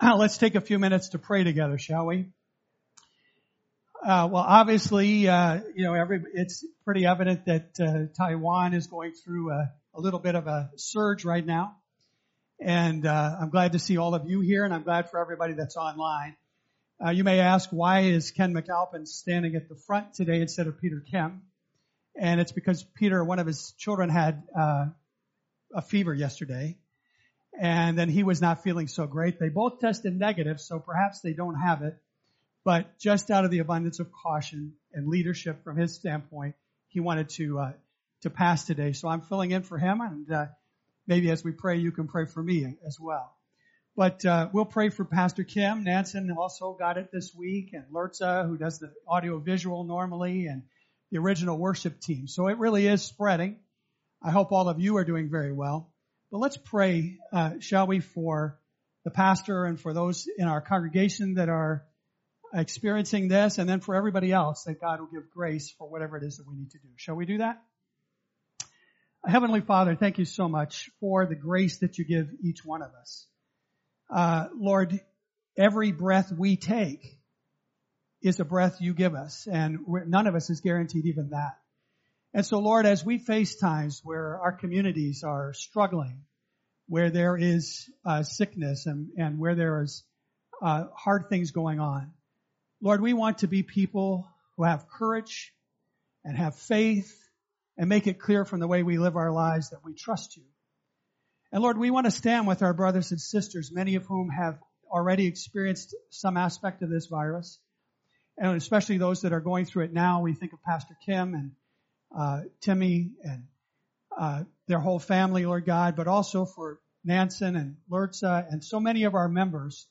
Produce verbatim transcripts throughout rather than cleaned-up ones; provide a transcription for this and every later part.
Let's take a few minutes to pray together, shall we? Uh, well, obviously, uh, you know, every, it's pretty evident that uh, Taiwan is going through a, a little bit of a surge right now. And uh, I'm glad to see all of you here, and I'm glad for everybody that's online. Uh, you may ask, why is Ken McAlpin standing at the front today instead of Peter Kim? And it's because Peter, one of his children, had uh, a fever yesterday. And then he was not feeling so great. They both tested negative, so perhaps they don't have it. But just out of the abundance of caution and leadership from his standpoint, he wanted to uh, to pass today. So I'm filling in for him, and uh, maybe as we pray, you can pray for me as well. But uh, we'll pray for Pastor Kim. Nansen also got it this week, and Lurza, who does the audio-visual normally, and the original worship team. So it really is spreading. I hope all of you are doing very well. But let's pray, uh, shall we, for the pastor and for those in our congregation that are experiencing this, and then for everybody else, that God will give grace for whatever it is that we need to do. Shall we do that? Heavenly Father, thank you so much for the grace that you give each one of us. Uh, Lord, every breath we take is a breath you give us, and we're, none of us is guaranteed even that. And so, Lord, as we face times where our communities are struggling, where there is uh, sickness and, and where there is uh, hard things going on, Lord, we want to be people who have courage and have faith and make it clear from the way we live our lives that we trust you. And Lord, we want to stand with our brothers and sisters, many of whom have already experienced some aspect of this virus, and especially those that are going through it now. We think of Pastor Kim and Uh, Timmy and uh, their whole family, Lord God, but also for Nansen and Lurza and so many of our members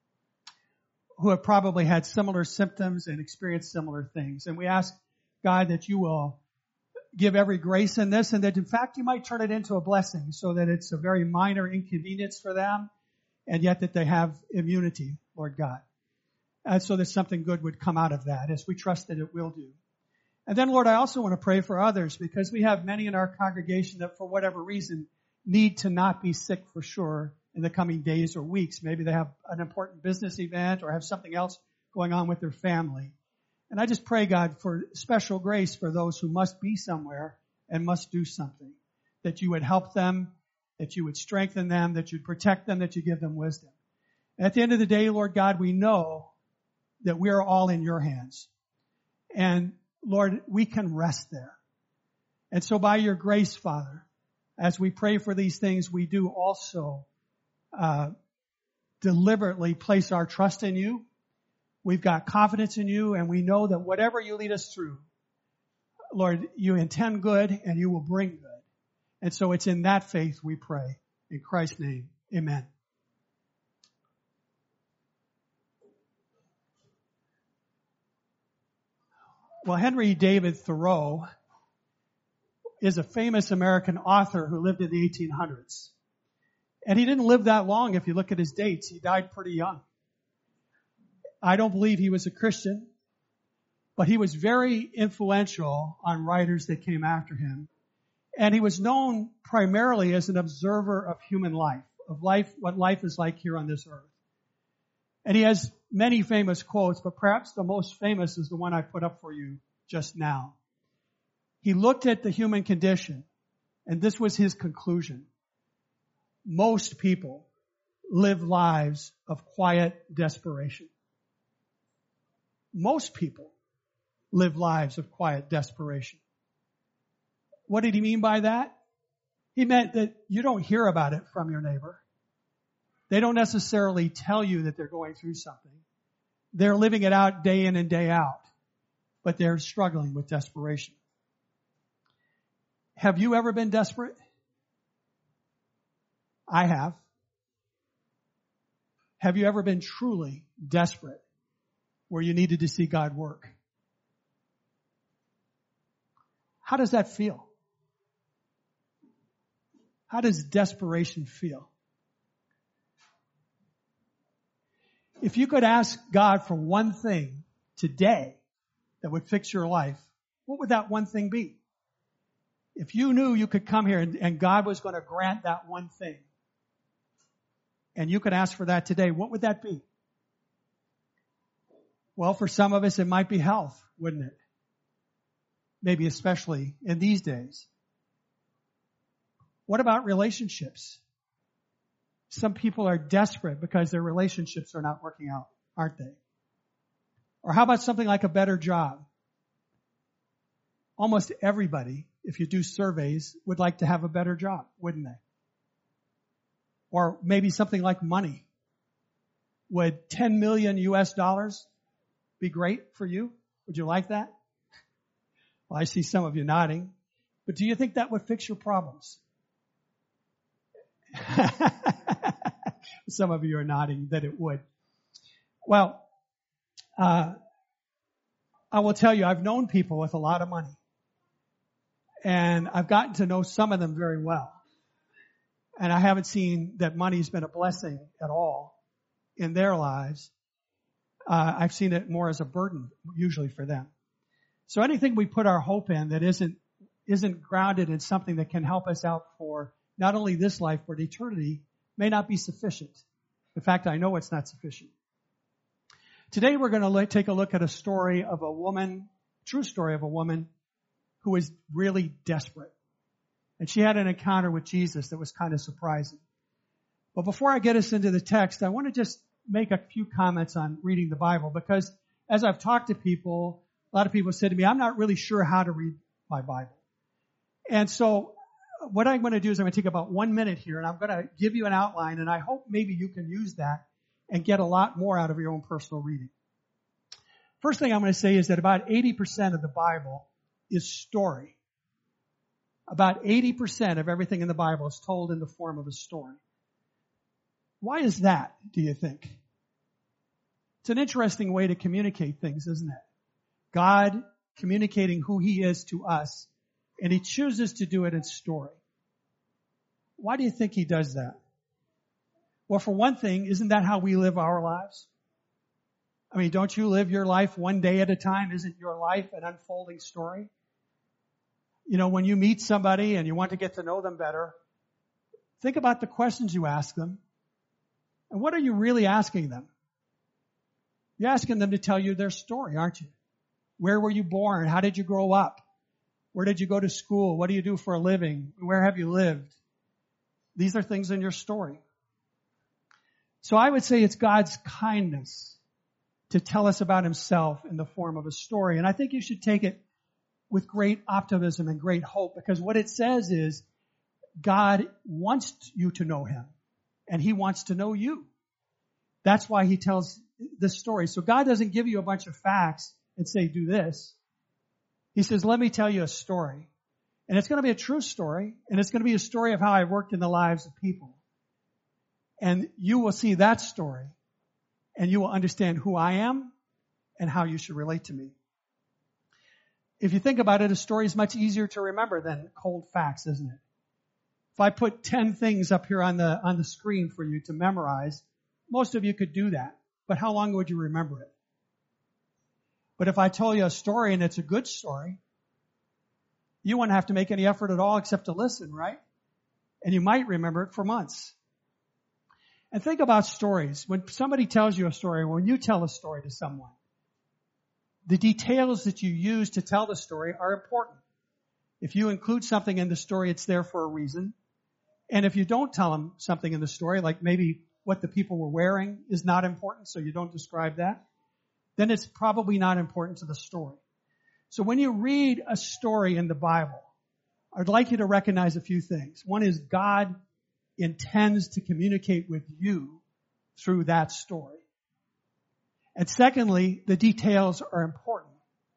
who have probably had similar symptoms and experienced similar things. And we ask, God, that you will give every grace in this, and that in fact you might turn it into a blessing so that it's a very minor inconvenience for them, and yet that they have immunity, Lord God. And so that something good would come out of that, as we trust that it will do. And then, Lord, I also want to pray for others, because we have many in our congregation that for whatever reason need to not be sick for sure in the coming days or weeks. Maybe they have an important business event or have something else going on with their family. And I just pray, God, for special grace for those who must be somewhere and must do something, that you would help them, that you would strengthen them, that you'd protect them, that you give them wisdom. And at the end of the day, Lord God, we know that we are all in your hands. And Lord, we can rest there. And so by your grace, Father, as we pray for these things, we do also uh, deliberately place our trust in you. We've got confidence in you, and we know that whatever you lead us through, Lord, you intend good and you will bring good. And so it's in that faith we pray. In Christ's name, amen. Well, Henry David Thoreau is a famous American author who lived in the eighteen hundreds. And he didn't live that long if you look at his dates. He died pretty young. I don't believe he was a Christian, but he was very influential on writers that came after him. And he was known primarily as an observer of human life, of life, what life is like here on this earth. And he has many famous quotes, but perhaps the most famous is the one I put up for you just now. He looked at the human condition, and this was his conclusion. Most people live lives of quiet desperation. Most people live lives of quiet desperation. What did he mean by that? He meant that you don't hear about it from your neighbor. They don't necessarily tell you that they're going through something. They're living it out day in and day out, but they're struggling with desperation. Have you ever been desperate? I have. Have you ever been truly desperate where you needed to see God work? How does that feel? How does desperation feel? If you could ask God for one thing today that would fix your life, what would that one thing be? If you knew you could come here and, and God was going to grant that one thing, and you could ask for that today, what would that be? Well, for some of us, it might be health, wouldn't it? Maybe especially in these days. What about relationships? Some people are desperate because their relationships are not working out, aren't they? Or how about something like a better job? Almost everybody, if you do surveys, would like to have a better job, wouldn't they? Or maybe something like money. Would ten million U S dollars be great for you? Would you like that? Well, I see some of you nodding. But do you think that would fix your problems? Some of you are nodding that it would. Well, uh, I will tell you, I've known people with a lot of money. And I've gotten to know some of them very well. And I haven't seen that money's been a blessing at all in their lives. Uh, I've seen it more as a burden, usually for them. So anything we put our hope in that isn't, isn't grounded in something that can help us out for not only this life, but eternity, may not be sufficient. In fact, I know it's not sufficient. Today we're going to take a look at a story of a woman, true story of a woman who was really desperate. And she had an encounter with Jesus that was kind of surprising. But before I get us into the text, I want to just make a few comments on reading the Bible, because as I've talked to people, a lot of people said to me, I'm not really sure how to read my Bible. And so what I'm going to do is I'm going to take about one minute here, and I'm going to give you an outline, and I hope maybe you can use that and get a lot more out of your own personal reading. First thing I'm going to say is that about eighty percent of the Bible is story. About eighty percent of everything in the Bible is told in the form of a story. Why is that, do you think? It's an interesting way to communicate things, isn't it? God communicating who He is to us, and He chooses to do it in story. Why do you think He does that? Well, for one thing, isn't that how we live our lives? I mean, don't you live your life one day at a time? Isn't your life an unfolding story? You know, when you meet somebody and you want to get to know them better, think about the questions you ask them. And what are you really asking them? You're asking them to tell you their story, aren't you? Where were you born? How did you grow up? Where did you go to school? What do you do for a living? Where have you lived? These are things in your story. So I would say it's God's kindness to tell us about Himself in the form of a story. And I think you should take it with great optimism and great hope, because what it says is God wants you to know Him, and He wants to know you. That's why He tells this story. So God doesn't give you a bunch of facts and say, do this. He says, let me tell you a story. And it's going to be a true story, and it's going to be a story of how I worked in the lives of people. And you will see that story, and you will understand who I am and how you should relate to me. If you think about it, a story is much easier to remember than cold facts, isn't it? If I put ten things up here on the, on the screen for you to memorize, most of you could do that. But how long would you remember it? But if I told you a story and it's a good story, you wouldn't have to make any effort at all except to listen, right? And you might remember it for months. And think about stories. When somebody tells you a story, when you tell a story to someone, the details that you use to tell the story are important. If you include something in the story, it's there for a reason. And if you don't tell them something in the story, like maybe what the people were wearing is not important, so you don't describe that, then it's probably not important to the story. So when you read a story in the Bible, I'd like you to recognize a few things. One is God intends to communicate with you through that story. And secondly, the details are important.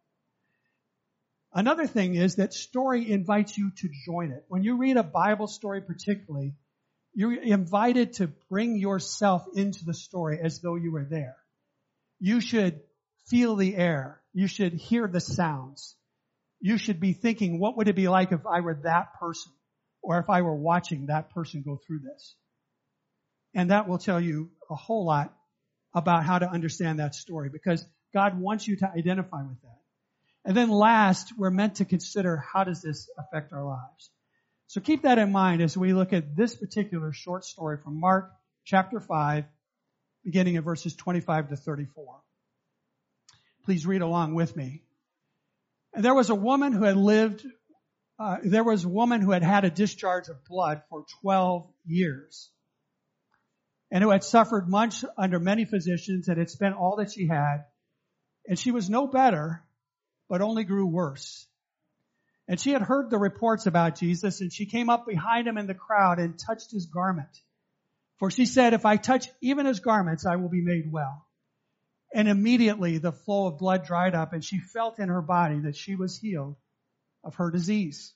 Another thing is that story invites you to join it. When you read a Bible story particularly, you're invited to bring yourself into the story as though you were there. You should feel the air. You should hear the sounds. You should be thinking, what would it be like if I were that person? Or if I were watching that person go through this? And that will tell you a whole lot about how to understand that story, because God wants you to identify with that. And then last, we're meant to consider, how does this affect our lives? So keep that in mind as we look at this particular short story from Mark chapter five, beginning in verses twenty-five to thirty-four. Please read along with me. And there was a woman who had lived, uh, there was a woman who had had a discharge of blood for twelve years, and who had suffered much under many physicians and had spent all that she had, and she was no better, but only grew worse. And she had heard the reports about Jesus, and she came up behind him in the crowd and touched his garment. For she said, if I touch even his garments, I will be made well. And immediately the flow of blood dried up, and she felt in her body that she was healed of her disease.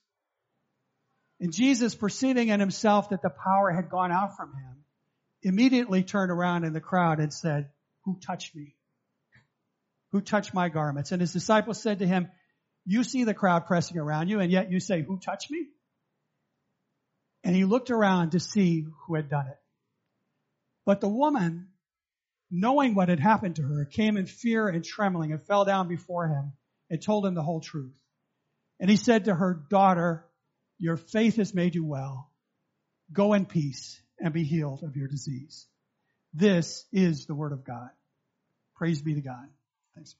And Jesus, perceiving in himself that the power had gone out from him, immediately turned around in the crowd and said, who touched me? Who touched my garments? And his disciples said to him, you see the crowd pressing around you, and yet you say, who touched me? And he looked around to see who had done it. But the woman, knowing what had happened to her, came in fear and trembling and fell down before him and told him the whole truth. And he said to her, daughter, your faith has made you well. Go in peace and be healed of your disease. This is the word of God. Praise be to God. Thanks.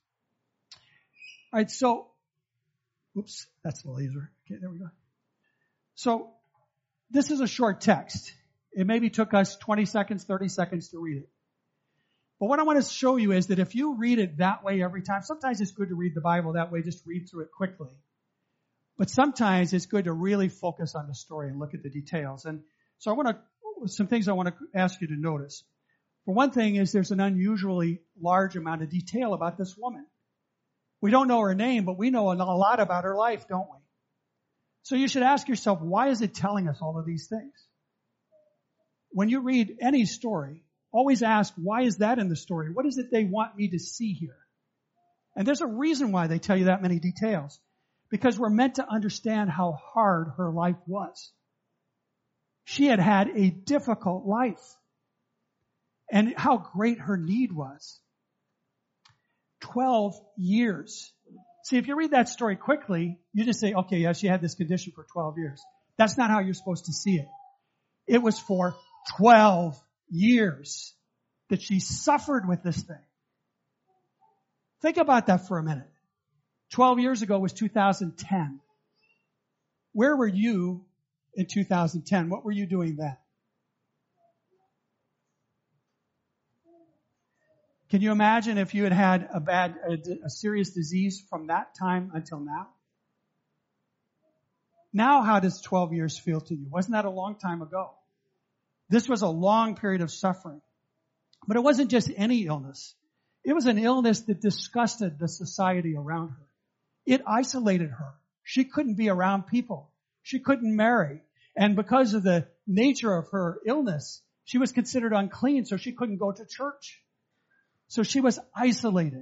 All right, so, oops, that's the laser. Okay, there we go. So, this is a short text. It maybe took us twenty seconds, thirty seconds to read it. But what I want to show you is that if you read it that way every time, sometimes it's good to read the Bible that way, just read through it quickly. But sometimes it's good to really focus on the story and look at the details. And so I want to, some things I want to ask you to notice. For one thing is there's an unusually large amount of detail about this woman. We don't know her name, but we know a lot about her life, don't we? So you should ask yourself, why is it telling us all of these things? When you read any story, always ask, why is that in the story? What is it they want me to see here? And there's a reason why they tell you that many details. Because we're meant to understand how hard her life was. She had had a difficult life. And how great her need was. Twelve years. See, if you read that story quickly, you just say, okay, yeah, she had this condition for twelve years. That's not how you're supposed to see it. It was for twelve years that she suffered with this thing. Think about that for a minute. Twelve years ago was two thousand ten. Where were you in two thousand ten? What were you doing then? Can you imagine if you had had a bad, a, a serious disease from that time until now? Now, how does twelve years feel to you? Wasn't that a long time ago? This was a long period of suffering. But it wasn't just any illness. It was an illness that disgusted the society around her. It isolated her. She couldn't be around people. She couldn't marry. And because of the nature of her illness, she was considered unclean, so she couldn't go to church. So she was isolated.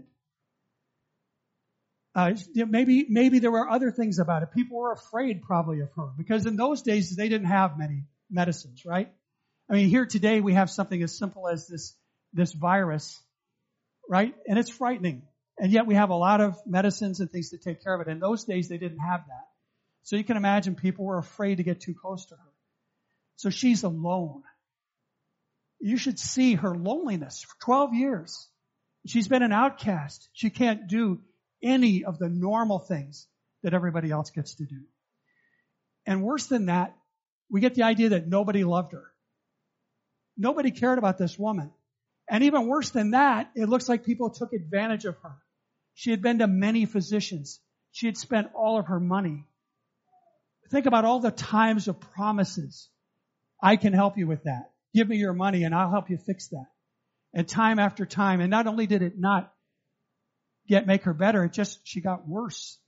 Uh, maybe, maybe there were other things about it. People were afraid probably of her because in those days they didn't have many medicines, right? I mean, here today we have something as simple as this, this virus, right? And it's frightening. And yet we have a lot of medicines and things to take care of it. In those days they didn't have that. So you can imagine people were afraid to get too close to her. So she's alone. You should see her loneliness for twelve years. She's been an outcast. She can't do any of the normal things that everybody else gets to do. And worse than that, we get the idea that nobody loved her. Nobody cared about this woman. And even worse than that, it looks like people took advantage of her. She had been to many physicians. She had spent all of her money. Think about all the times of promises. I can help you with that. Give me your money and I'll help you fix that. And time after time. And not only did it not get make her better, it just, she got worse.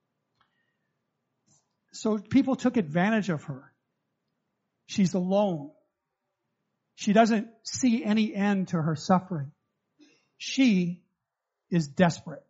So people took advantage of her. She's alone. She doesn't see any end to her suffering. She is desperate.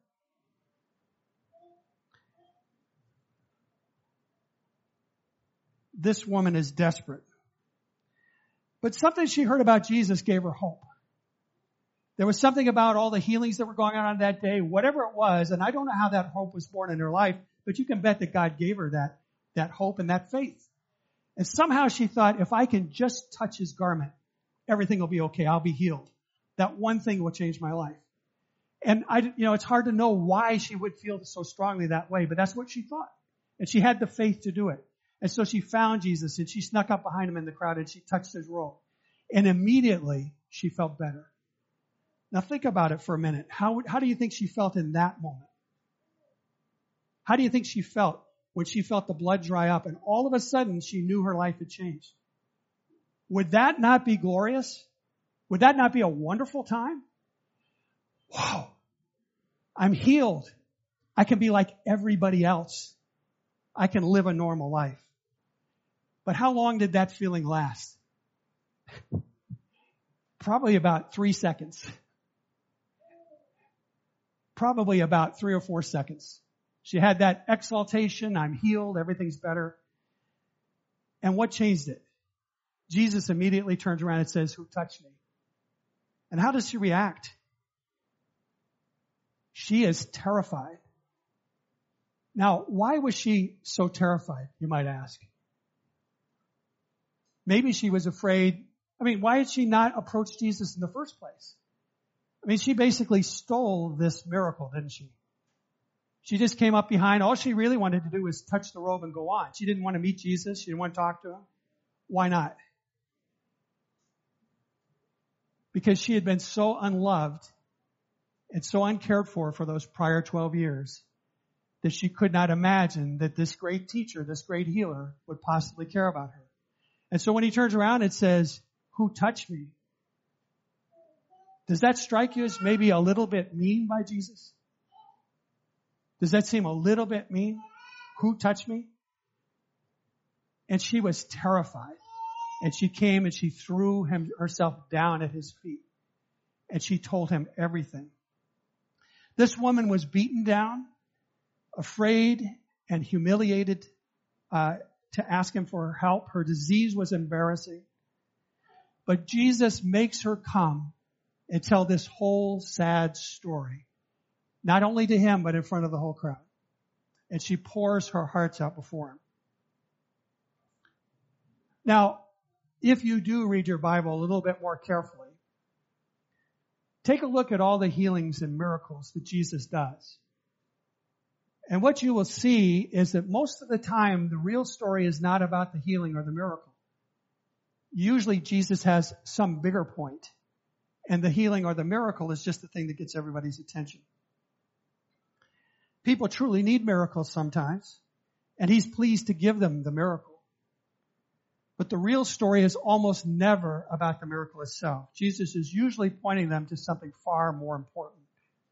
This woman is desperate. But something she heard about Jesus gave her hope. There was something about all the healings that were going on that day, whatever it was, and I don't know how that hope was born in her life, but you can bet that God gave her that, that hope and that faith. And somehow she thought, if I can just touch his garment, everything will be okay. I'll be healed. That one thing will change my life. And I, you know, it's hard to know why she would feel so strongly that way, but that's what she thought. And she had the faith to do it. And so she found Jesus and she snuck up behind him in the crowd and she touched his robe. And immediately she felt better. Now think about it for a minute. How, how do you think she felt in that moment? How do you think she felt when she felt the blood dry up and all of a sudden she knew her life had changed? Would that not be glorious? Would that not be a wonderful time? Wow, I'm healed. I can be like everybody else. I can live a normal life. But how long did that feeling last? Probably about three seconds. Probably about three or four seconds. She had that exaltation, I'm healed, everything's better. And what changed it? Jesus immediately turns around and says, who touched me? And how does she react? She is terrified. Now, why was she so terrified, you might ask? Maybe she was afraid. I mean, why did she not approach Jesus in the first place? I mean, she basically stole this miracle, didn't she? She just came up behind. All she really wanted to do was touch the robe and go on. She didn't want to meet Jesus. She didn't want to talk to him. Why not? Because she had been so unloved and so uncared for for those prior twelve years that she could not imagine that this great teacher, this great healer, would possibly care about her. And so when he turns around and says, who touched me? Does that strike you as maybe a little bit mean by Jesus? Does that seem a little bit mean? Who touched me? And she was terrified. And she came and she threw him herself down at his feet. And she told him everything. This woman was beaten down, afraid and humiliated uh, to ask him for help. Her disease was embarrassing. But Jesus makes her come and tell this whole sad story. Not only to him, but in front of the whole crowd. And she pours her hearts out before him. Now, if you do read your Bible a little bit more carefully, take a look at all the healings and miracles that Jesus does. And what you will see is that most of the time, the real story is not about the healing or the miracle. Usually Jesus has some bigger point, and the healing or the miracle is just the thing that gets everybody's attention. People truly need miracles sometimes, and he's pleased to give them the miracle. But the real story is almost never about the miracle itself. Jesus is usually pointing them to something far more important.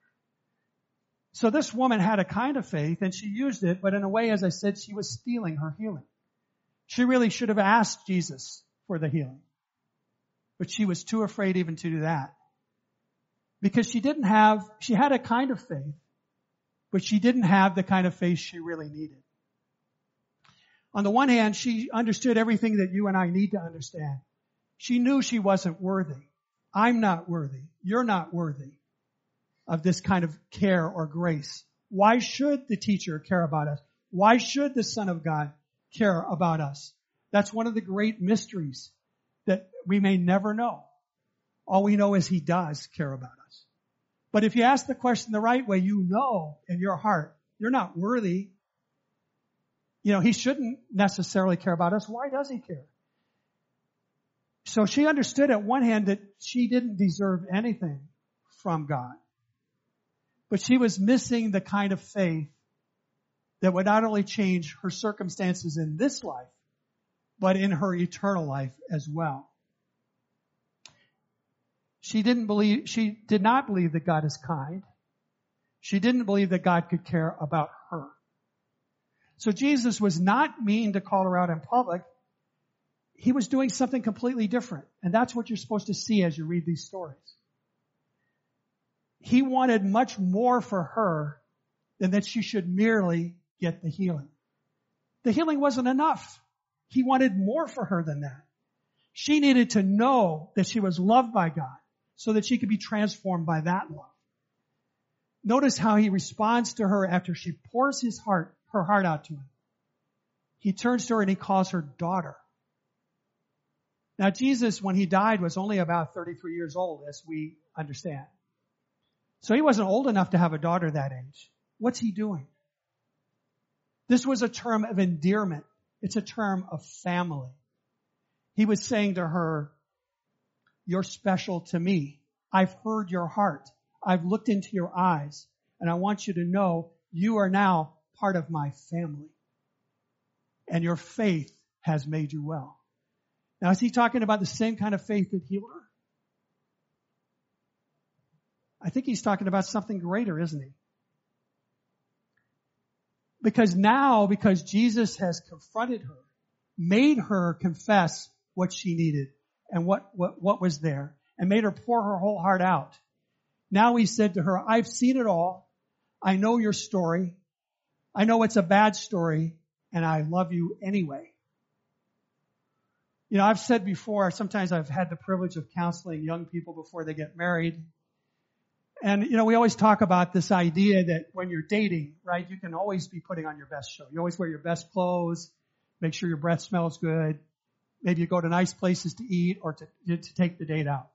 So this woman had a kind of faith, and she used it, but in a way, as I said, she was stealing her healing. She really should have asked Jesus for the healing. But she was too afraid even to do that. Because she didn't have, she had a kind of faith, but she didn't have the kind of faith she really needed. On the one hand, she understood everything that you and I need to understand. She knew she wasn't worthy. I'm not worthy. You're not worthy of this kind of care or grace. Why should the teacher care about us? Why should the Son of God care about us? That's one of the great mysteries that we may never know. All we know is he does care about us. But if you ask the question the right way, you know in your heart, you're not worthy. You know, he shouldn't necessarily care about us. Why does he care? So she understood at one hand that she didn't deserve anything from God. But she was missing the kind of faith that would not only change her circumstances in this life, but in her eternal life as well. She didn't believe, she did not believe that God is kind. She didn't believe that God could care about her. So Jesus was not mean to call her out in public. He was doing something completely different. And that's what you're supposed to see as you read these stories. He wanted much more for her than that she should merely get the healing. The healing wasn't enough. He wanted more for her than that. She needed to know that she was loved by God so that she could be transformed by that love. Notice how he responds to her after she pours his heart, her heart out to him. He turns to her and he calls her daughter. Now, Jesus, when he died, was only about thirty-three years old, as we understand. So he wasn't old enough to have a daughter that age. What's he doing? This was a term of endearment. It's a term of family. He was saying to her, you're special to me. I've heard your heart. I've looked into your eyes. And I want you to know you are now part of my family. And your faith has made you well. Now, is he talking about the same kind of faith that healed her? I think he's talking about something greater, isn't he? Because now, because Jesus has confronted her, made her confess what she needed and what, what, what was there, and made her pour her whole heart out. Now he said to her, I've seen it all. I know your story. I know it's a bad story, and I love you anyway. You know, I've said before, sometimes I've had the privilege of counseling young people before they get married. And, you know, we always talk about this idea that when you're dating, right, you can always be putting on your best show. You always wear your best clothes, make sure your breath smells good. Maybe you go to nice places to eat or to, to take the date out.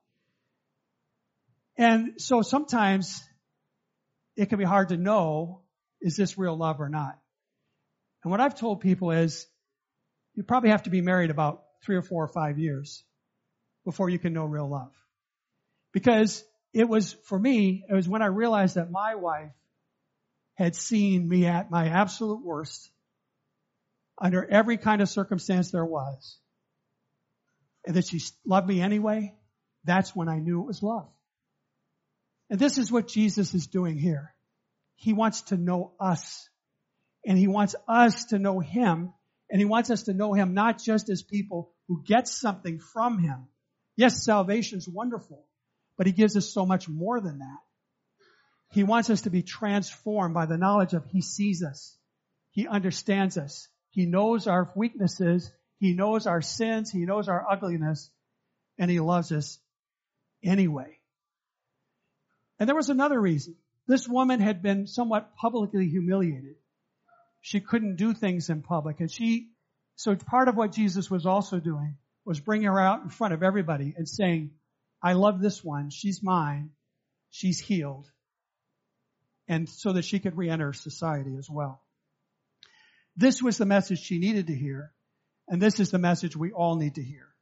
And so sometimes it can be hard to know, is this real love or not? And what I've told people is you probably have to be married about three or four or five years before you can know real love. Because it was, for me, it was when I realized that my wife had seen me at my absolute worst under every kind of circumstance there was, and that she loved me anyway. That's when I knew it was love. And this is what Jesus is doing here. He wants to know us, and he wants us to know him, and he wants us to know him not just as people who get something from him. Yes, salvation's wonderful, but he gives us so much more than that. He wants us to be transformed by the knowledge of he sees us. He understands us. He knows our weaknesses. He knows our sins. He knows our ugliness. And he loves us anyway. And there was another reason. This woman had been somewhat publicly humiliated. She couldn't do things in public. And she, so part of what Jesus was also doing was bringing her out in front of everybody and saying, I love this one. She's mine. She's healed. And so that she could re-enter society as well. This was the message she needed to hear. And this is the message we all need to hear.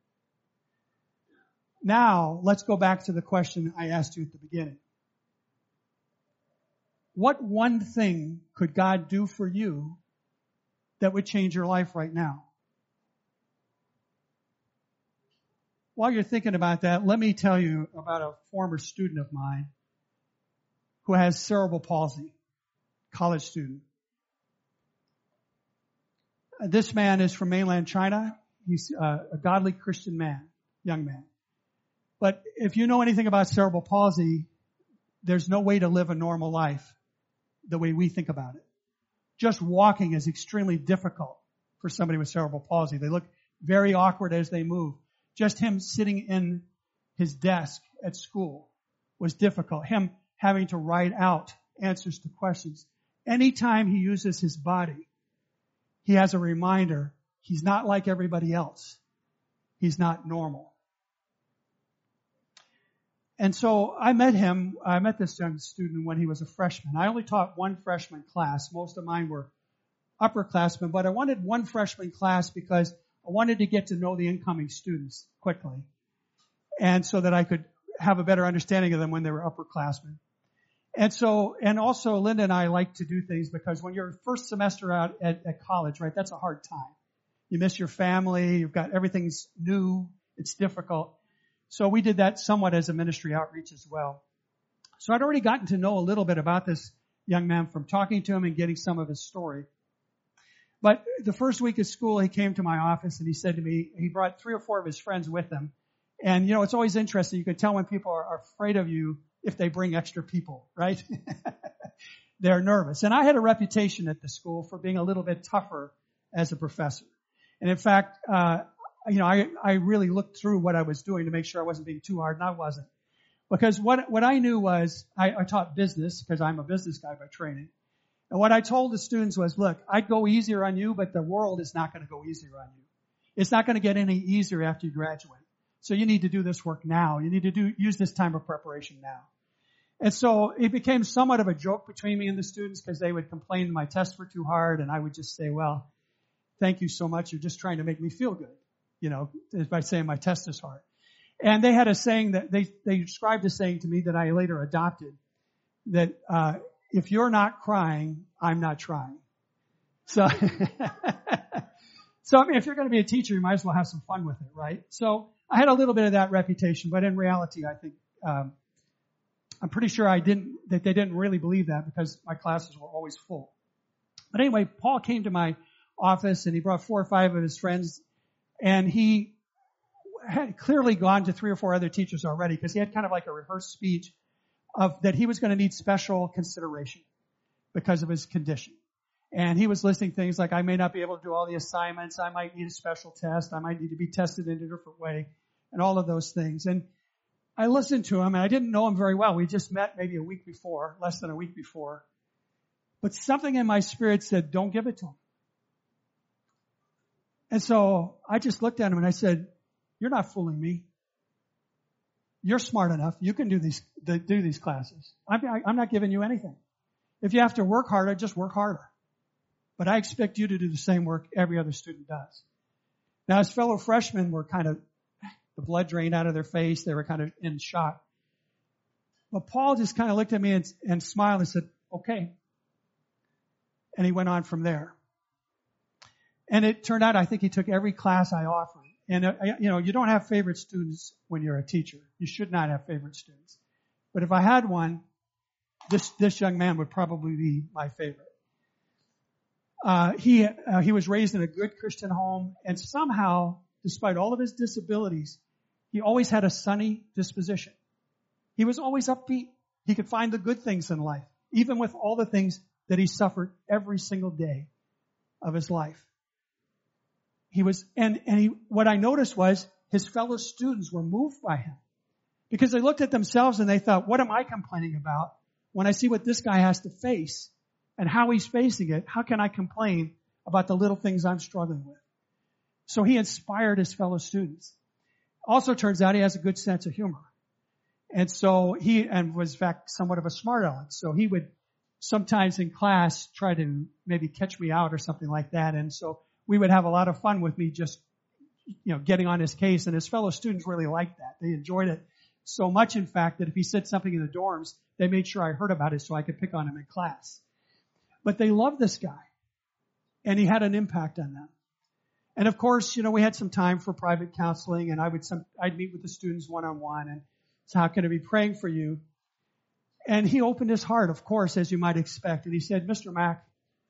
Now, let's go back to the question I asked you at the beginning. What one thing could God do for you that would change your life right now? While you're thinking about that, let me tell you about a former student of mine who has cerebral palsy, college student. This man is from mainland China. He's a godly Christian man, young man. But if you know anything about cerebral palsy, there's no way to live a normal life the way we think about it. Just walking is extremely difficult for somebody with cerebral palsy. They look very awkward as they move. Just him sitting in his desk at school was difficult. Him having to write out answers to questions. Anytime he uses his body, he has a reminder he's not like everybody else. He's not normal. And so I met him, I met this young student when he was a freshman. I only taught one freshman class. Most of mine were upperclassmen, but I wanted one freshman class because I wanted to get to know the incoming students quickly. And so that I could have a better understanding of them when they were upperclassmen. And so, and also Linda and I like to do things because when you're first semester out at, at college, right, that's a hard time. You miss your family, you've got everything's new, it's difficult. So we did that somewhat as a ministry outreach as well. So I'd already gotten to know a little bit about this young man from talking to him and getting some of his story. But the first week of school, he came to my office and he said to me, he brought three or four of his friends with him. And, you know, it's always interesting. You can tell when people are, are afraid of you if they bring extra people, right? They're nervous. And I had a reputation at the school for being a little bit tougher as a professor. And in fact, uh, you know, I, I really looked through what I was doing to make sure I wasn't being too hard, and I wasn't. Because what, what I knew was, I, I taught business because I'm a business guy by training. And what I told the students was, look, I'd go easier on you, but the world is not going to go easier on you. It's not going to get any easier after you graduate. So you need to do this work now. You need to do, use this time of preparation now. And so it became somewhat of a joke between me and the students because they would complain my tests were too hard, and I would just say, well, thank you so much. You're just trying to make me feel good, you know, by saying my test is hard. And they had a saying that they, they described a saying to me that I later adopted that, uh, if you're not crying, I'm not trying. So, so I mean, if you're going to be a teacher, you might as well have some fun with it, right? So I had a little bit of that reputation, but in reality, I think, um, I'm pretty sure I didn't, that they didn't really believe that because my classes were always full. But anyway, Paul came to my office and he brought four or five of his friends, and he had clearly gone to three or four other teachers already because he had kind of like a rehearsed speech of that he was going to need special consideration because of his condition. And he was listing things like, I may not be able to do all the assignments. I might need a special test. I might need to be tested in a different way, and all of those things. And I listened to him, and I didn't know him very well. We just met maybe a week before, less than a week before. But something in my spirit said, don't give it to him. And so I just looked at him and I said, you're not fooling me. You're smart enough. You can do these, do these classes. I'm, I'm not giving you anything. If you have to work harder, just work harder. But I expect you to do the same work every other student does. Now, his fellow freshmen were kind of, the blood drained out of their face. They were kind of in shock. But Paul just kind of looked at me and, and smiled and said, okay. And he went on from there. And it turned out, I think he took every class I offered. And, uh, you know, you don't have favorite students when you're a teacher. You should not have favorite students. But if I had one, this, this young man would probably be my favorite. Uh, he, uh, he was raised in a good Christian home, and somehow, despite all of his disabilities, he always had a sunny disposition. He was always upbeat. He could find the good things in life, even with all the things that he suffered every single day of his life. He was, and, and he, what I noticed was his fellow students were moved by him because they looked at themselves and they thought, what am I complaining about when I see what this guy has to face and how he's facing it? How can I complain about the little things I'm struggling with? So he inspired his fellow students. Also turns out he has a good sense of humor. And so he, and was in fact somewhat of a smart aleck. So he would sometimes in class try to maybe catch me out or something like that. And so we would have a lot of fun with me just, you know, getting on his case, and his fellow students really liked that. They enjoyed it so much, in fact, that if he said something in the dorms, they made sure I heard about it so I could pick on him in class. But they loved this guy, and he had an impact on them. And of course, you know, we had some time for private counseling, and I would some, I'd meet with the students one-on-one, and so how can I be praying for you? And he opened his heart, of course, as you might expect, and he said, Mister Mack,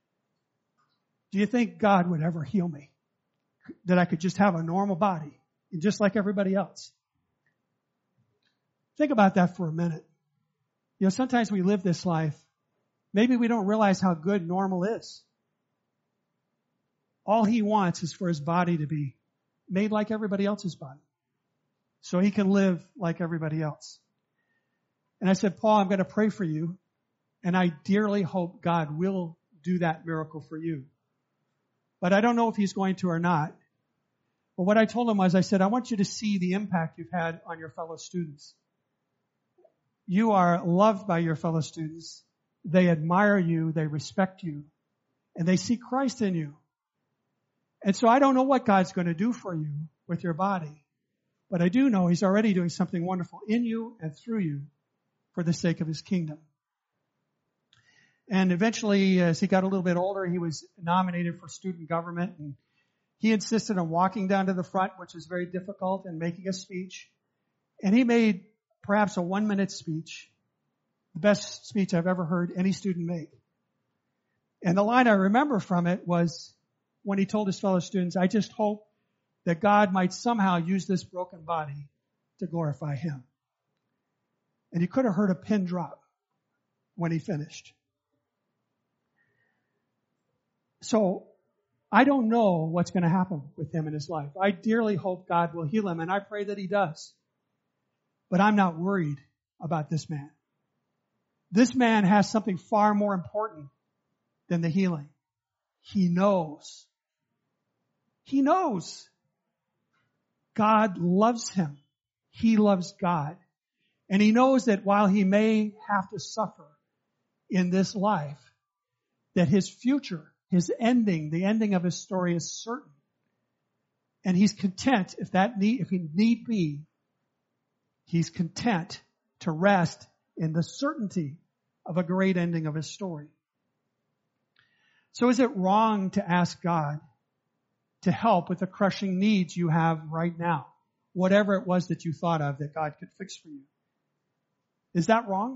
do you think God would ever heal me? That I could just have a normal body, just like everybody else? Think about that for a minute. You know, sometimes we live this life. Maybe we don't realize how good normal is. All he wants is for his body to be made like everybody else's body, so he can live like everybody else. And I said, Paul, I'm going to pray for you, and I dearly hope God will do that miracle for you. But I don't know if he's going to or not. But what I told him was, I said, I want you to see the impact you've had on your fellow students. You are loved by your fellow students. They admire you, they respect you, and they see Christ in you. And so I don't know what God's going to do for you with your body, but I do know he's already doing something wonderful in you and through you for the sake of his kingdom. And eventually, as he got a little bit older, he was nominated for student government, and he insisted on walking down to the front, which was very difficult, and making a speech. And he made perhaps a one-minute speech, the best speech I've ever heard any student make. And the line I remember from it was when he told his fellow students, I just hope that God might somehow use this broken body to glorify him. And you could have heard a pin drop when he finished. So I don't know what's going to happen with him in his life. I dearly hope God will heal him, and I pray that he does. But I'm not worried about this man. This man has something far more important than the healing. He knows. He knows God loves him. He loves God. And he knows that while he may have to suffer in this life, that his future, his ending, the ending of his story is certain. And he's content, if that need, if he need be, he's content to rest in the certainty of a great ending of his story. So is it wrong to ask God to help with the crushing needs you have right now? Whatever it was that you thought of that God could fix for you. Is that wrong?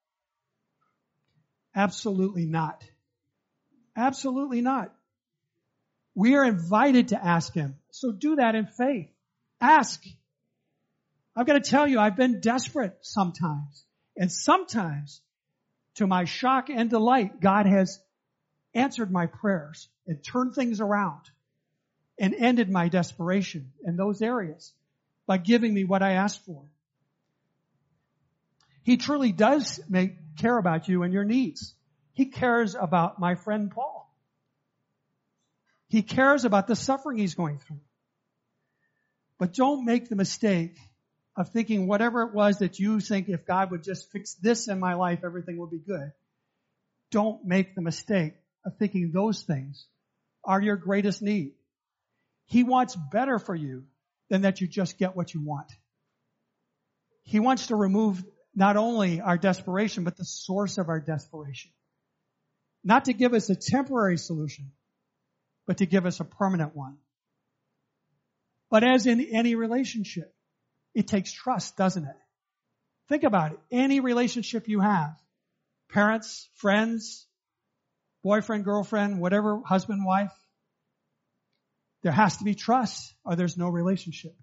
Absolutely not. Absolutely not. We are invited to ask him. So do that in faith. Ask. I've got to tell you, I've been desperate sometimes. And sometimes, to my shock and delight, God has answered my prayers and turned things around and ended my desperation in those areas by giving me what I asked for. He truly does make, care about you and your needs. He cares about my friend Paul. He cares about the suffering he's going through. But don't make the mistake of thinking whatever it was that you think, if God would just fix this in my life, everything will be good. Don't make the mistake of thinking those things are your greatest need. He wants better for you than that you just get what you want. He wants to remove not only our desperation, but the source of our desperation. Not to give us a temporary solution, but to give us a permanent one. But as in any relationship, it takes trust, doesn't it? Think about it. Any relationship you have, parents, friends, boyfriend, girlfriend, whatever, husband, wife, there has to be trust or there's no relationship.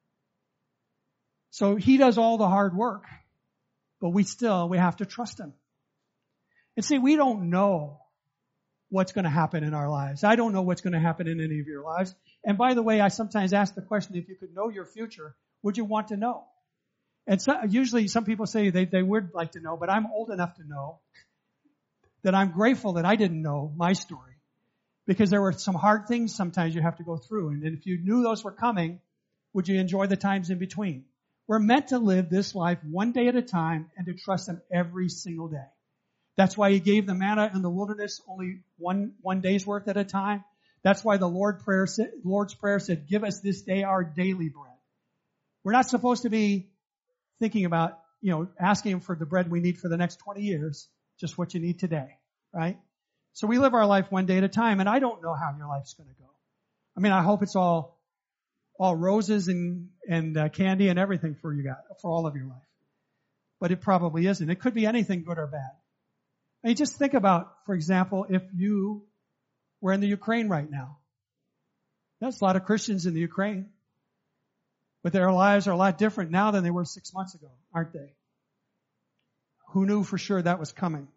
So he does all the hard work, but we still, we have to trust him. And see, we don't know what's going to happen in our lives. I don't know what's going to happen in any of your lives. And by the way, I sometimes ask the question, if you could know your future, would you want to know? And so, usually some people say they, they would like to know, but I'm old enough to know that I'm grateful that I didn't know my story. Because there were some hard things sometimes you have to go through. And if you knew those were coming, would you enjoy the times in between? We're meant to live this life one day at a time and to trust him every single day. That's why he gave the manna in the wilderness only one, one day's worth at a time. That's why the Lord prayer said, Lord's Prayer said, give us this day our daily bread. We're not supposed to be thinking about, you know, asking him for the bread we need for the next twenty years, just what you need today, right? So we live our life one day at a time, and I don't know how your life's going to go. I mean, I hope it's all, all roses and, and uh, candy and everything for you guys, for all of your life. But it probably isn't. It could be anything good or bad. I mean, just think about, for example, if you were in the Ukraine right now. There's a lot of Christians in the Ukraine. But their lives are a lot different now than they were six months ago, aren't they? Who knew for sure that was coming?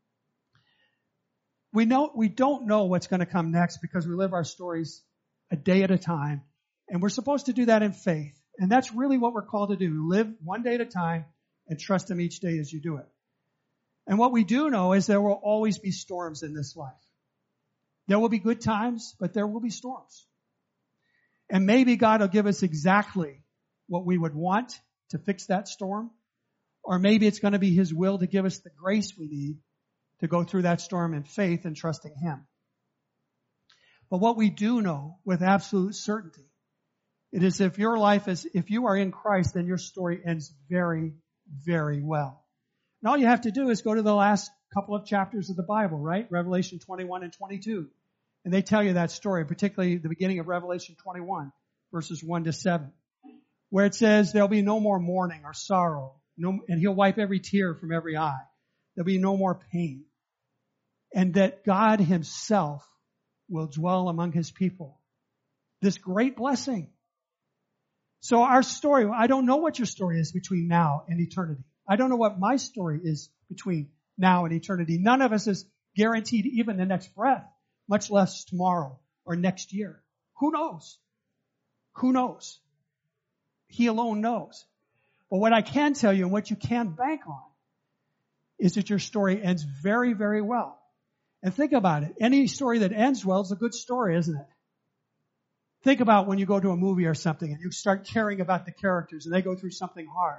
We know, we don't know what's going to come next because we live our stories a day at a time. And we're supposed to do that in faith. And that's really what we're called to do. Live one day at a time and trust him each day as you do it. And what we do know is there will always be storms in this life. There will be good times, but there will be storms. And maybe God will give us exactly what we would want to fix that storm. Or maybe it's going to be his will to give us the grace we need to go through that storm in faith and trusting him. But what we do know with absolute certainty, it is if your life is, if you are in Christ, then your story ends very, very well. And all you have to do is go to the last couple of chapters of the Bible, right? Revelation twenty-one and twenty-two. And they tell you that story, particularly the beginning of Revelation twenty-one, verses one to seven, where it says there'll be no more mourning or sorrow, no, and he'll wipe every tear from every eye. There'll be no more pain. And that God himself will dwell among his people. This great blessing. So our story, I don't know what your story is between now and eternity. I don't know what my story is between now and eternity. None of us is guaranteed even the next breath, much less tomorrow or next year. Who knows? Who knows? He alone knows. But what I can tell you and what you can bank on is that your story ends very, very well. And think about it. Any story that ends well is a good story, isn't it? Think about when you go to a movie or something and you start caring about the characters and they go through something hard.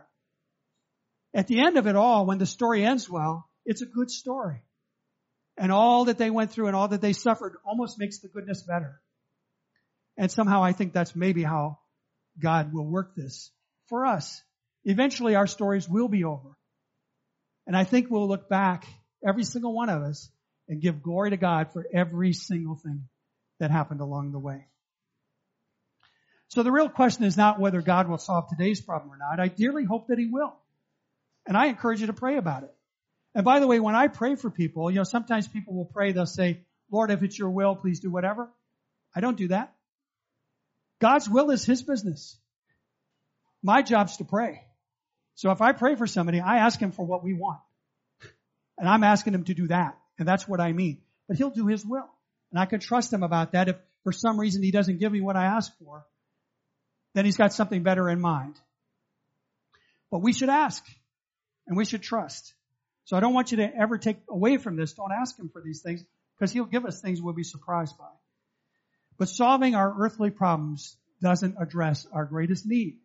At the end of it all, when the story ends well, it's a good story. And all that they went through and all that they suffered almost makes the goodness better. And somehow I think that's maybe how God will work this for us. Eventually our stories will be over. And I think we'll look back, every single one of us, and give glory to God for every single thing that happened along the way. So the real question is not whether God will solve today's problem or not. I dearly hope that He will. And I encourage you to pray about it. And by the way, when I pray for people, you know, sometimes people will pray, they'll say, Lord, if it's your will, please do whatever. I don't do that. God's will is His business. My job's to pray. So if I pray for somebody, I ask Him for what we want. And I'm asking Him to do that. And that's what I mean. But He'll do His will. And I can trust Him about that. If for some reason He doesn't give me what I ask for, then He's got something better in mind. But we should ask. And we should trust. So I don't want you to ever take away from this. Don't ask Him for these things, because He'll give us things we'll be surprised by. But solving our earthly problems doesn't address our greatest need.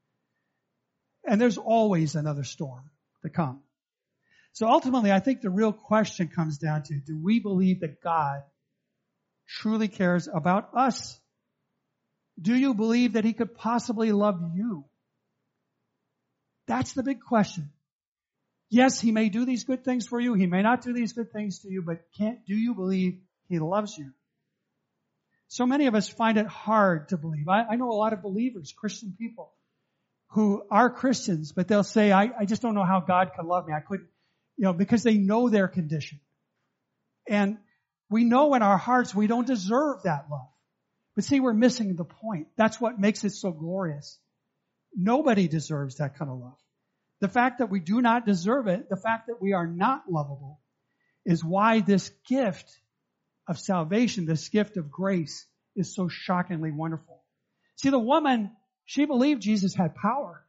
And there's always another storm to come. So ultimately, I think the real question comes down to, do we believe that God truly cares about us? Do you believe that He could possibly love you? That's the big question. Yes, He may do these good things for you. He may not do these good things to you, but can't, do you believe He loves you? So many of us find it hard to believe. I, I know a lot of believers, Christian people, who are Christians, but they'll say, I, I just don't know how God could love me. I couldn't, you know, because they know their condition. And we know in our hearts we don't deserve that love. But see, we're missing the point. That's what makes it so glorious. Nobody deserves that kind of love. The fact that we do not deserve it, the fact that we are not lovable, is why this gift of salvation, this gift of grace, is so shockingly wonderful. See, the woman, she believed Jesus had power,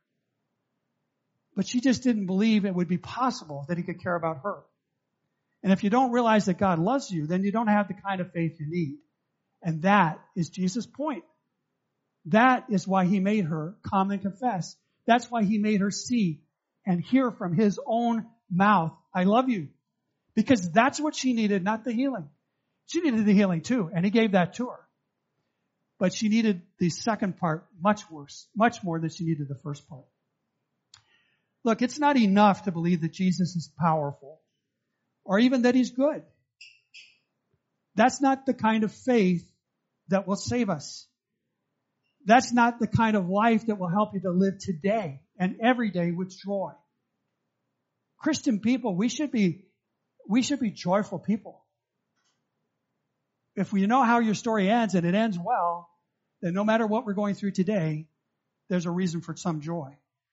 but she just didn't believe it would be possible that He could care about her. And if you don't realize that God loves you, then you don't have the kind of faith you need. And that is Jesus' point. That is why He made her come and confess. That's why He made her see and hear from His own mouth, I love you. Because that's what she needed, not the healing. She needed the healing too, and He gave that to her. But she needed the second part much worse, much more than she needed the first part. Look, it's not enough to believe that Jesus is powerful or even that He's good. That's not the kind of faith that will save us. That's not the kind of life that will help you to live today and every day with joy. Christian people, we should be, we should be joyful people. If we know how your story ends and it ends well, then no matter what we're going through today, there's a reason for some joy.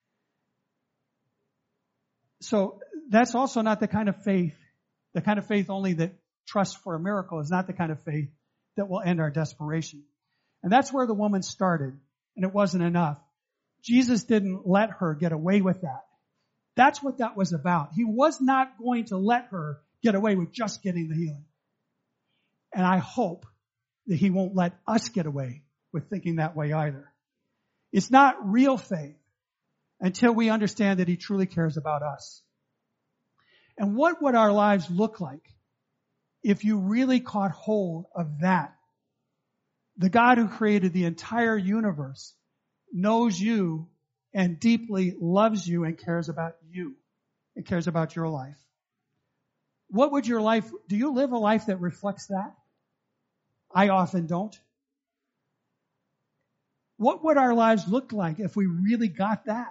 So that's also not the kind of faith, the kind of faith only that trusts for a miracle is not the kind of faith that will end our desperation. And that's where the woman started, and it wasn't enough. Jesus didn't let her get away with that. That's what that was about. He was not going to let her get away with just getting the healing. And I hope that He won't let us get away with thinking that way either. It's not real faith until we understand that He truly cares about us. And what would our lives look like if you really caught hold of that? The God who created the entire universe knows you and deeply loves you and cares about you and cares about your life. What would your life, do you live a life that reflects that? I often don't. What would our lives look like if we really got that?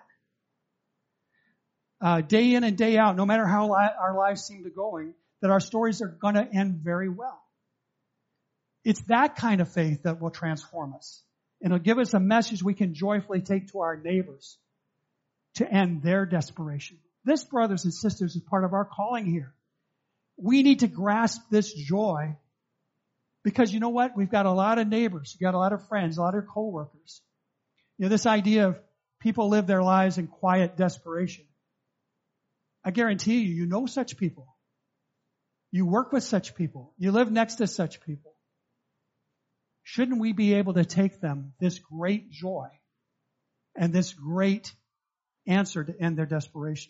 Uh, day in and day out, no matter how li- our lives seem to be going, that our stories are going to end very well. It's that kind of faith that will transform us. And it'll give us a message we can joyfully take to our neighbors to end their desperation. This, brothers and sisters, is part of our calling here. We need to grasp this joy because you know what? We've got a lot of neighbors. We've got a lot of friends, a lot of coworkers. You know, this idea of people live their lives in quiet desperation. I guarantee you, you know such people. You work with such people. You live next to such people. shouldn't we be able to take them this great joy and this great answer to end their desperation?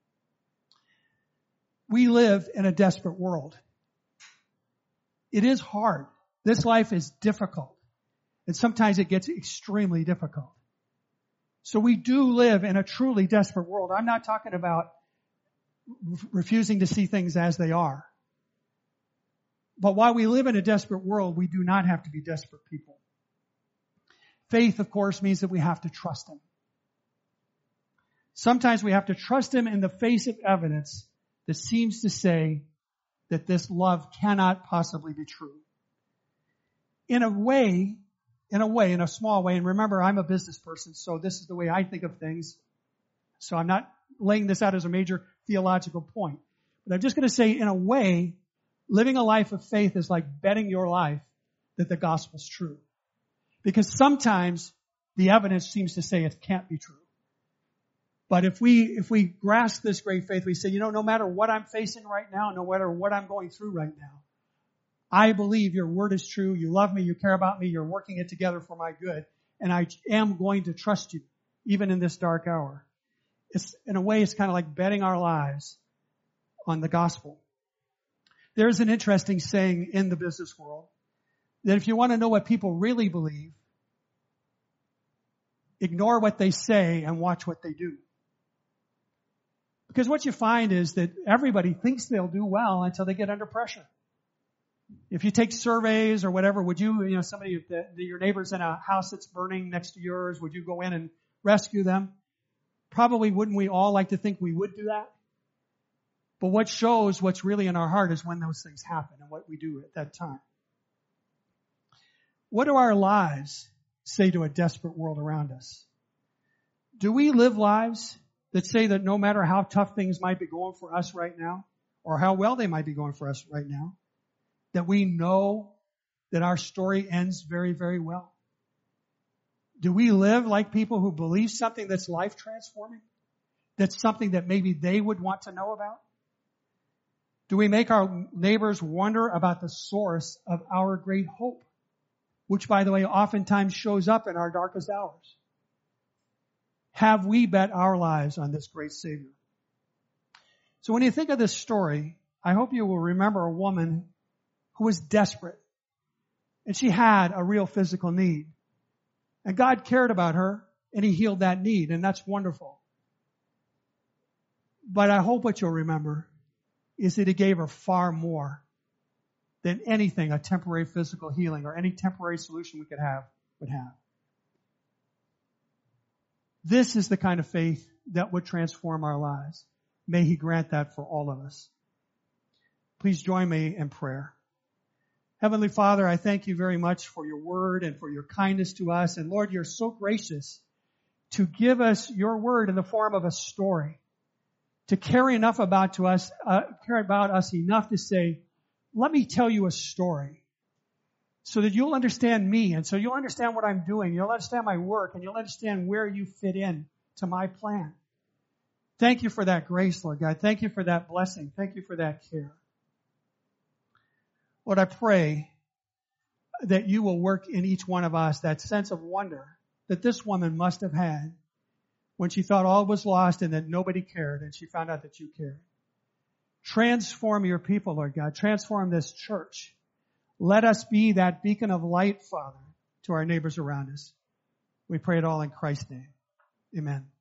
We live in a desperate world. It is hard. This life is difficult. And sometimes it gets extremely difficult. So we do live in a truly desperate world. I'm not talking about refusing to see things as they are. But while we live in a desperate world, we do not have to be desperate people. Faith, of course, means that we have to trust Him. Sometimes we have to trust Him in the face of evidence that seems to say that this love cannot possibly be true. In a way, in a way, in a small way, and remember, I'm a business person, so this is the way I think of things. So I'm not laying this out as a major theological point. But I'm just going to say, in a way, living a life of faith is like betting your life that the gospel's true. Because sometimes the evidence seems to say it can't be true. But if we, if we grasp this great faith, we say, you know, no matter what I'm facing right now, no matter what I'm going through right now, I believe your word is true. You love me. You care about me. You're working it together for my good. And I am going to trust you, even in this dark hour. It's, in a way, it's kind of like betting our lives on the gospel. There's an interesting saying in the business world that if you want to know what people really believe, ignore what they say and watch what they do. Because what you find is that everybody thinks they'll do well until they get under pressure. If you take surveys or whatever, would you, you know, somebody, the, the, your neighbor's in a house that's burning next to yours, would you go in and rescue them? Probably wouldn't we all like to think we would do that? But what shows what's really in our heart is when those things happen and what we do at that time. What do our lives say to a desperate world around us? Do we live lives that say that no matter how tough things might be going for us right now, or how well they might be going for us right now, that we know that our story ends very, very well? Do we live like people who believe something that's life transforming? That's something that maybe they would want to know about? Do we make our neighbors wonder about the source of our great hope, which, by the way, oftentimes shows up in our darkest hours? Have we bet our lives on this great Savior? So when you think of this story, I hope you will remember a woman who was desperate, and she had a real physical need. And God cared about her, and He healed that need, and that's wonderful. But I hope what you'll remember is that He gave her far more than anything a temporary physical healing or any temporary solution we could have would have. This is the kind of faith that would transform our lives. May He grant that for all of us. Please join me in prayer. Heavenly Father, I thank You very much for Your word and for Your kindness to us. And Lord, You're so gracious to give us Your word in the form of a story, to carry enough about to us, uh, care about us enough to say, let me tell you a story so that you'll understand me, and so you'll understand what I'm doing. You'll understand my work, and you'll understand where you fit in to my plan. Thank You for that grace, Lord God. Thank You for that blessing. Thank You for that care. Lord, I pray that You will work in each one of us that sense of wonder that this woman must have had when she thought all was lost and that nobody cared, and she found out that You cared. Transform Your people, Lord God. Transform this church. Let us be that beacon of light, Father, to our neighbors around us. We pray it all in Christ's name. Amen.